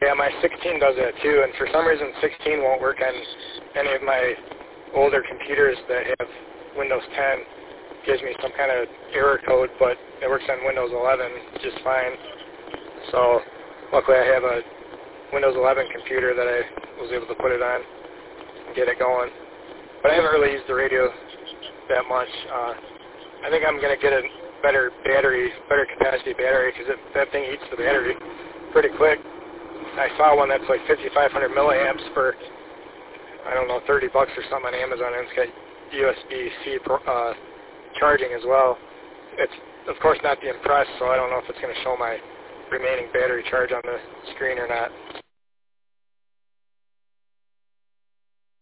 Yeah, my 16 does that too, and for some reason 16 won't work on any of my older computers that have Windows 10. It gives me some kind of error code, but it works on Windows 11 just fine. So luckily I have a Windows 11 computer that I was able to put it on and get it going. But I haven't really used the radio that much. I think I'm going to get a better capacity battery, because that thing eats the battery pretty quick. I saw one that's like 5,500 milliamps for, I don't know, $30 or something on Amazon, and it's got USB-C charging as well. It's, of course, not the Impress, so I don't know if it's going to show my remaining battery charge on the screen or not.